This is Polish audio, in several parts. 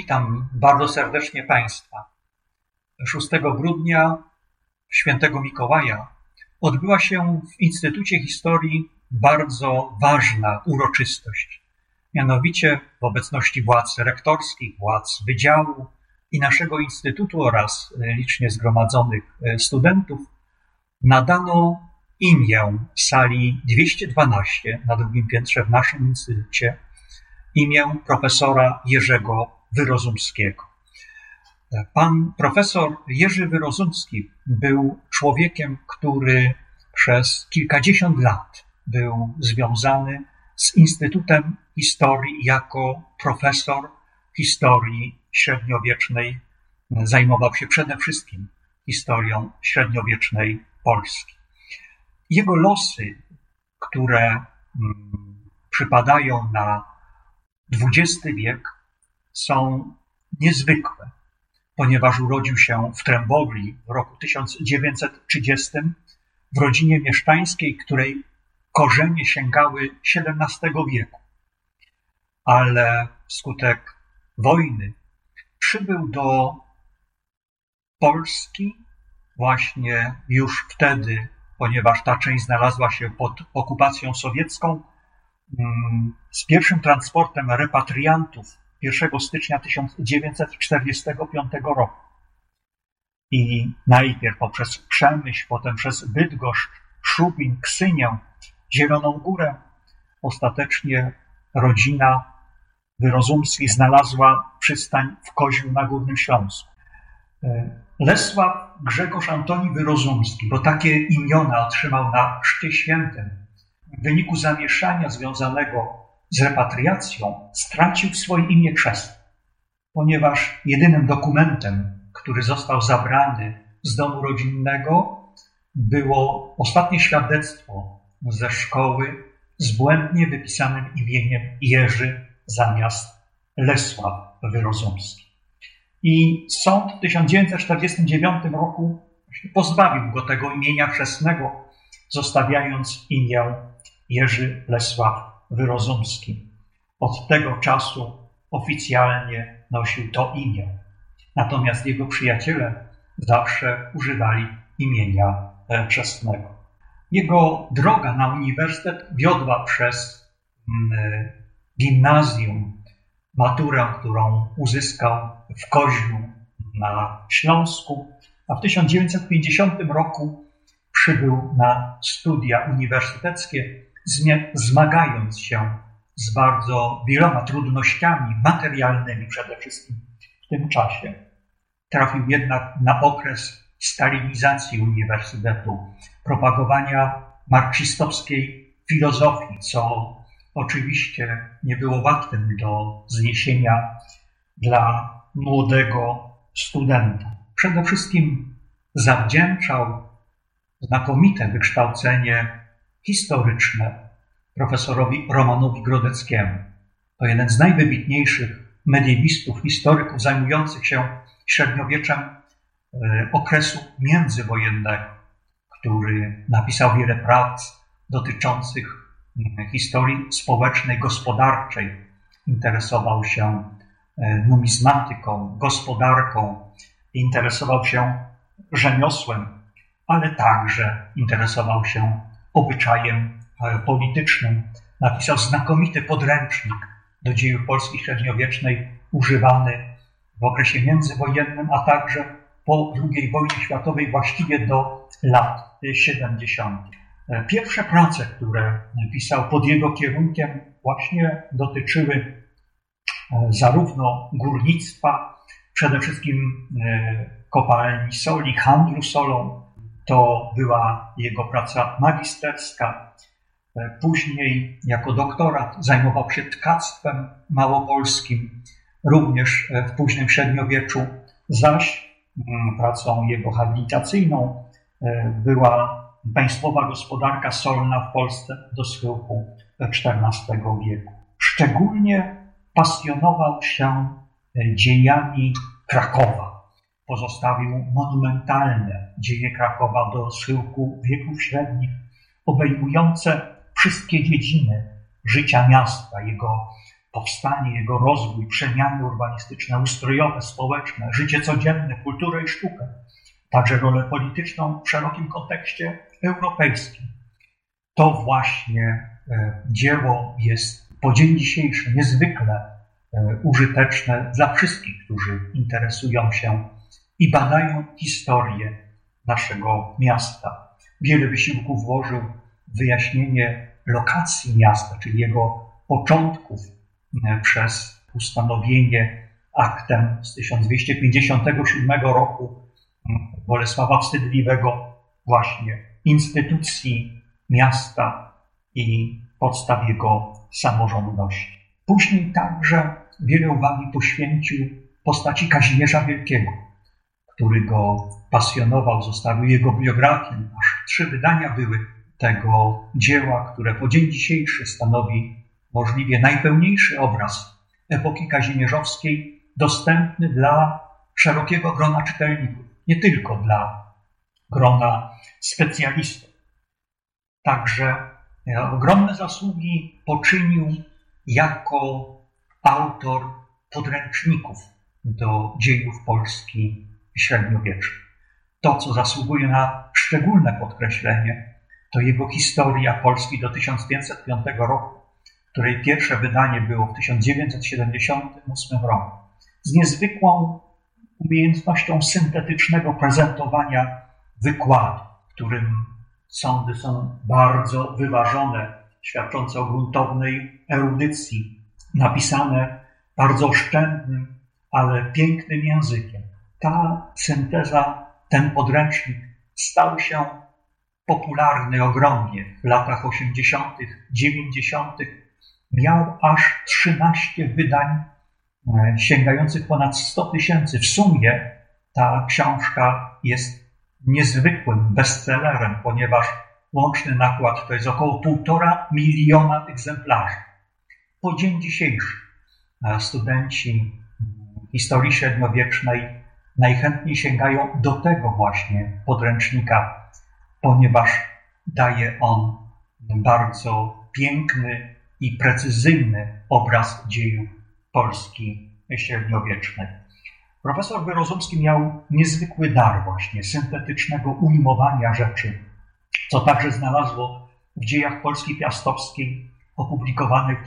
Witam bardzo serdecznie Państwa. 6 grudnia, świętego Mikołaja, odbyła się w Instytucie Historii bardzo ważna uroczystość. Mianowicie w obecności władz rektorskich, władz wydziału i naszego Instytutu oraz licznie zgromadzonych studentów nadano imię sali 212 na drugim piętrze w naszym instytucie, imię profesora Jerzego Wyrozumskiego. Pan profesor Jerzy Wyrozumski był człowiekiem, który przez kilkadziesiąt lat był związany z Instytutem Historii jako profesor historii średniowiecznej. Zajmował się przede wszystkim historią średniowiecznej Polski. Jego losy, które przypadają na XX wiek, są niezwykłe, ponieważ urodził się w Trębowli w roku 1930 w rodzinie mieszczańskiej, której korzenie sięgały XVII wieku. Ale wskutek wojny przybył do Polski właśnie już wtedy, ponieważ ta część znalazła się pod okupacją sowiecką, z pierwszym transportem repatriantów 1 stycznia 1945 roku. I najpierw poprzez Przemyśl, potem przez Bydgoszcz, Szubin, Ksynię, Zieloną Górę, ostatecznie rodzina Wyrozumskich znalazła przystań w Koźlu na Górnym Śląsku. Lesław Grzegorz Antoni Wyrozumski, bo takie imiona otrzymał na Chrzcie Świętym, w wyniku zamieszania związanego z repatriacją stracił swoje imię chrzestne, ponieważ jedynym dokumentem, który został zabrany z domu rodzinnego, było ostatnie świadectwo ze szkoły z błędnie wypisanym imieniem Jerzy zamiast Lesław Wyrozumski. I sąd w 1949 roku pozbawił go tego imienia chrzestnego, zostawiając imię Jerzy Lesław Wyrozumski. Od tego czasu oficjalnie nosił to imię. Natomiast jego przyjaciele zawsze używali imienia chrzestnego. Jego droga na uniwersytet wiodła przez gimnazjum, maturę, którą uzyskał w Koźlu na Śląsku, a w 1950 roku przybył na studia uniwersyteckie, zmagając się z bardzo wieloma trudnościami materialnymi przede wszystkim w tym czasie. Trafił jednak na okres stalinizacji uniwersytetu, propagowania marksistowskiej filozofii, co oczywiście nie było łatwym do zniesienia dla młodego studenta. Przede wszystkim zawdzięczał znakomite wykształcenie historyczne profesorowi Romanowi Grodeckiemu. To jeden z najwybitniejszych mediewistów, historyków zajmujących się średniowieczem okresu międzywojennego, który napisał wiele prac dotyczących historii społecznej, gospodarczej. Interesował się numizmatyką, gospodarką, interesował się rzemiosłem, ale także interesował się obyczajem politycznym. Napisał znakomity podręcznik do dziejów Polski średniowiecznej, używany w okresie międzywojennym, a także po II wojnie światowej, właściwie do lat 70. Pierwsze prace, które pisał pod jego kierunkiem, właśnie dotyczyły zarówno górnictwa, przede wszystkim kopalni soli, handlu solą. To była jego praca magisterska. Później jako doktorat zajmował się tkactwem małopolskim, również w późnym średniowieczu, zaś pracą jego habilitacyjną była państwowa gospodarka solna w Polsce do schyłku XIV wieku. Szczególnie pasjonował się dziejami Krakowa. Pozostawił monumentalne dzieje Krakowa do schyłku wieków średnich, obejmujące wszystkie dziedziny życia miasta, jego powstanie, jego rozwój, przemiany urbanistyczne, ustrojowe, społeczne, życie codzienne, kulturę i sztukę, także rolę polityczną w szerokim kontekście europejskim. To właśnie dzieło jest po dzień dzisiejszy niezwykle użyteczne dla wszystkich, którzy interesują się i badają historię naszego miasta. Wiele wysiłków włożył w wyjaśnienie lokacji miasta, czyli jego początków przez ustanowienie aktem z 1257 roku Bolesława Wstydliwego właśnie instytucji miasta i podstaw jego samorządności. Później także wiele uwagi poświęcił postaci Kazimierza Wielkiego, który go pasjonował, zostawił jego biografię. Aż 3 wydania były tego dzieła, które po dzień dzisiejszy stanowi możliwie najpełniejszy obraz epoki kazimierzowskiej, dostępny dla szerokiego grona czytelników, nie tylko dla grona specjalistów. Także ogromne zasługi poczynił jako autor podręczników do dziejów Polski średniowiecznej. To, co zasługuje na szczególne podkreślenie, to jego historia Polski do 1505 roku, której pierwsze wydanie było w 1978 roku, z niezwykłą umiejętnością syntetycznego prezentowania wykładu, w którym sądy są bardzo wyważone, świadczące o gruntownej erudycji, napisane bardzo oszczędnym, ale pięknym językiem. Ta synteza, ten podręcznik stał się popularny ogromnie w latach 80., 90. Miał aż 13 wydań sięgających ponad 100 000. W sumie ta książka jest niezwykłym bestsellerem, ponieważ łączny nakład to jest około 1,5 miliona egzemplarzy. Po dzień dzisiejszy studenci historii średniowiecznej najchętniej sięgają do tego właśnie podręcznika, ponieważ daje on bardzo piękny i precyzyjny obraz dziejów Polski średniowiecznej. Profesor Wyrozumski miał niezwykły dar właśnie syntetycznego ujmowania rzeczy, co także znalazło w dziejach Polski Piastowskiej opublikowanych w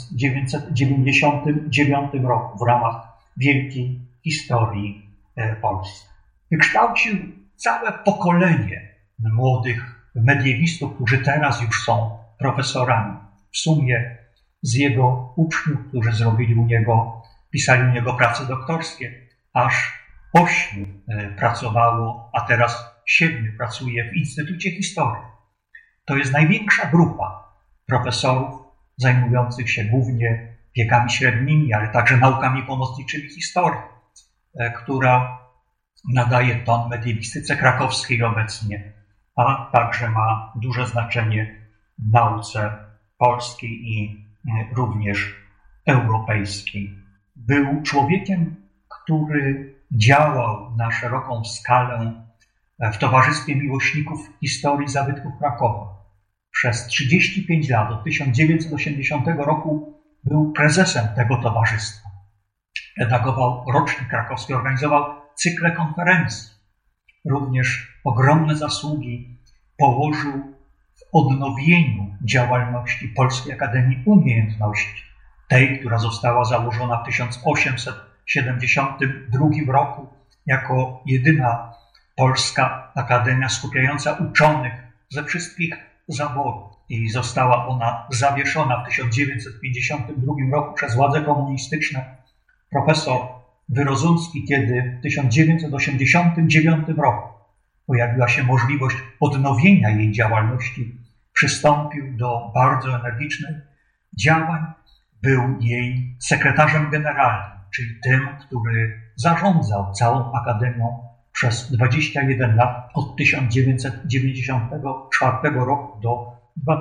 1999 roku w ramach Wielkiej Historii Polski. Wykształcił całe pokolenie młodych mediewistów, którzy teraz już są profesorami. W sumie z jego uczniów, którzy pisali u niego prace doktorskie, aż 8 pracowało, a teraz 7 pracuje w Instytucie Historii. To jest największa grupa profesorów zajmujących się głównie wiekami średnimi, ale także naukami pomocniczymi historii, która nadaje ton mediewistyce krakowskiej obecnie, a także ma duże znaczenie w nauce polskiej i również europejskiej. Był człowiekiem, który działał na szeroką skalę w Towarzystwie Miłośników Historii Zabytków Krakowa. Przez 35 lat, od 1980 roku, był prezesem tego towarzystwa. Redagował rocznik krakowski, organizował cykle konferencji. Również ogromne zasługi położył w odnowieniu działalności Polskiej Akademii Umiejętności, tej, która została założona w 1872 roku jako jedyna polska akademia skupiająca uczonych ze wszystkich zaborów. I została ona zawieszona w 1952 roku przez władze komunistyczne. Profesor Wyrozumski, kiedy w 1989 roku pojawiła się możliwość odnowienia jej działalności, przystąpił do bardzo energicznych działań. Był jej sekretarzem generalnym, czyli tym, który zarządzał całą Akademią przez 21 lat, od 1994 roku do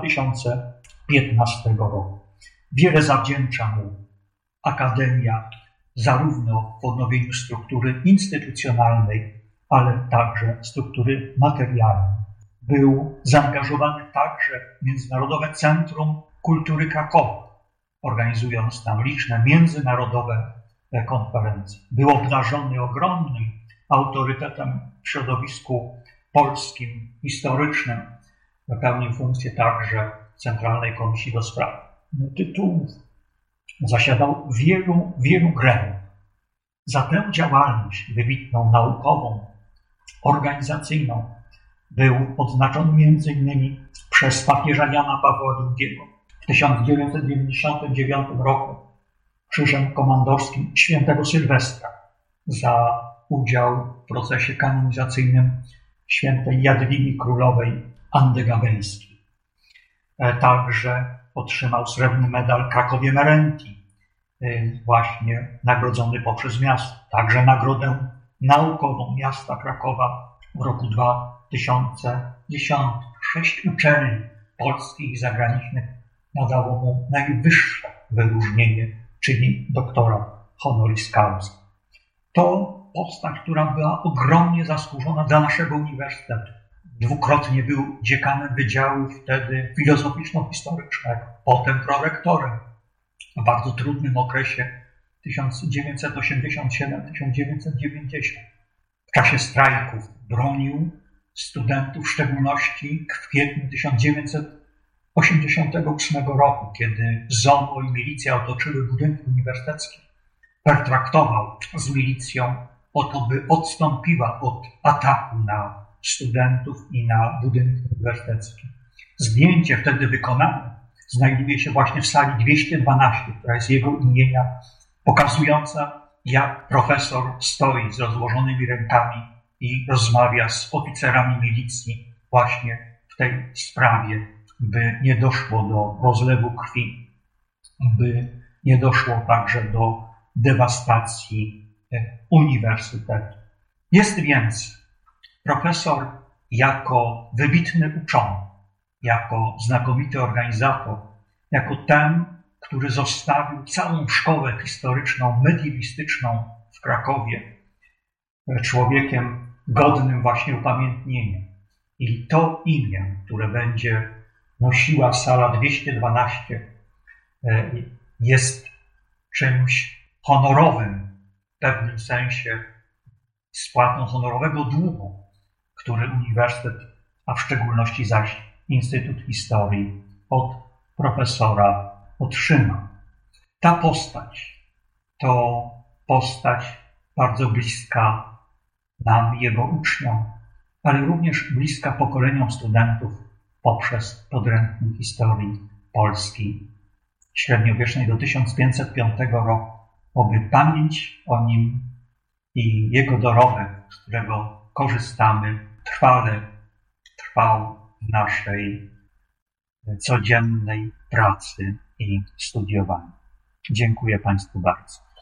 2015 roku. Wiele zawdzięcza mu Akademia, zarówno w odnowieniu struktury instytucjonalnej, ale także struktury materialnej. Był zaangażowany także w Międzynarodowe Centrum Kultury Krakowa, organizując tam liczne międzynarodowe konferencje. Był obdarzony ogromnym autorytetem w środowisku polskim, historycznym. Pełnił funkcję także Centralnej Komisji do Spraw Tytułów. Zasiadał w wielu gremiach. Za tę działalność wybitną, naukową, organizacyjną był odznaczony m.in. przez papieża Jana Pawła II w 1999 roku Krzyżem Komandorskim Świętego Sylwestra za udział w procesie kanonizacyjnym świętej Jadwigi Królowej Anny Gawęńskiej. Także otrzymał srebrny medal Krakowie Merenti, właśnie nagrodzony poprzez miasto. Także nagrodę naukową miasta Krakowa w roku 2010. 6 uczelni polskich i zagranicznych nadało mu najwyższe wyróżnienie, czyli doktora honoris causa. To postać, która była ogromnie zasłużona dla naszego uniwersytetu. Dwukrotnie był dziekanem Wydziału wtedy filozoficzno-historycznego, potem prorektorem. W bardzo trudnym okresie 1987-1990. W czasie strajków bronił studentów, w szczególności w kwietniu 1988 roku, kiedy ZOMO i milicja otoczyły budynki uniwersyteckie. Pertraktował z milicją o to, by odstąpiła od ataku na studentów i na budynki uniwersyteckie. Zdjęcie wtedy wykonane znajduje się właśnie w sali 212, która jest jego imienia, pokazująca, jak profesor stoi z rozłożonymi rękami i rozmawia z oficerami milicji właśnie w tej sprawie, by nie doszło do rozlewu krwi, by nie doszło także do dewastacji uniwersytetu. Jest więc profesor jako wybitny uczony, jako znakomity organizator, jako ten, który zostawił całą szkołę historyczną, mediewistyczną w Krakowie, człowiekiem godnym właśnie upamiętnienia. I to imię, które będzie nosiła sala 212, jest czymś honorowym, w pewnym sensie spłatą honorowego długu, który uniwersytet, a w szczególności zaś Instytut Historii od profesora otrzymał. Ta postać to postać bardzo bliska nam, jego uczniom, ale również bliska pokoleniom studentów poprzez podręcznik historii Polski średniowiecznej do 1505 roku. Oby pamięć o nim i jego dorobek, z którego korzystamy, trwale trwał w naszej codziennej pracy i studiowaniu. Dziękuję Państwu bardzo.